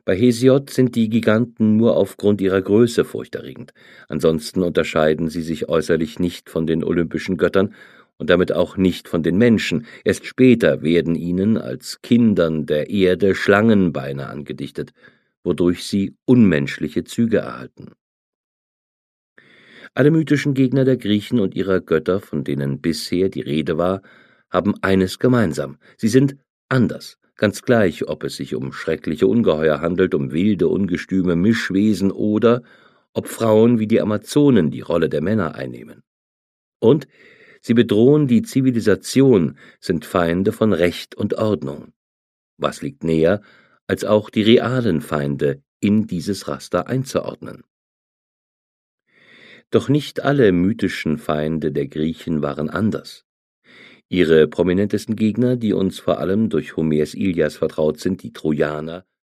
Bei Hesiod sind die Giganten nur aufgrund ihrer Größe furchterregend. Ansonsten unterscheiden sie sich äußerlich nicht von den olympischen Göttern und damit auch nicht von den Menschen. Erst später werden ihnen als Kindern der Erde Schlangenbeine angedichtet, wodurch sie unmenschliche Züge erhalten. Alle mythischen Gegner der Griechen und ihrer Götter, von denen bisher die Rede war, haben eines gemeinsam: Sie sind anders, ganz gleich, ob es sich um schreckliche Ungeheuer handelt, um wilde, ungestüme Mischwesen oder ob Frauen wie die Amazonen die Rolle der Männer einnehmen. Und sie bedrohen die Zivilisation, sind Feinde von Recht und Ordnung. Was liegt näher, als auch die realen Feinde in dieses Raster einzuordnen? Doch nicht alle mythischen Feinde der Griechen waren anders. Ihre prominentesten Gegner, die uns vor allem durch Homers Ilias vertraut sind, die Trojaner,